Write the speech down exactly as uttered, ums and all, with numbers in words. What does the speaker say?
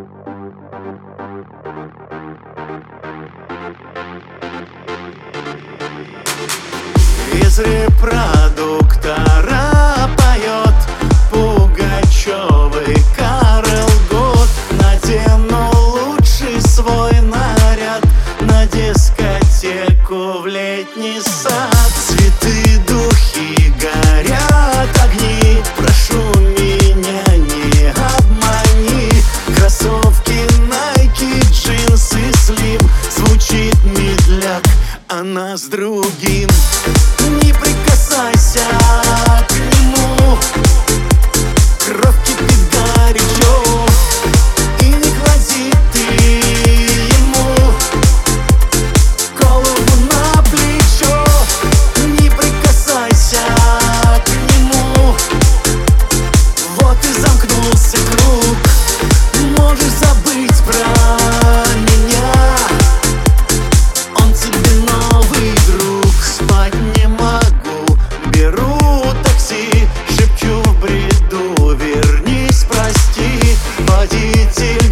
Из репродуктора поет Пугачёвый Карл Гот. Надену лучший свой наряд на дискотеку в летний сад. Цветы, духи, горят огни, прошу меня, не обмани. Кроссовки, найки, джинсы, слим. Звучит медляк, она с другим. Не прикасайся к нему, кровь кипит горячо, и не клади ты ему голову на плечо. Не прикасайся к нему, вот и замкнулся круг. Можешь забыть про меня, он тебе новый друг. Спать не могу, беру такси, шепчу в бреду: вернись, прости, водитель.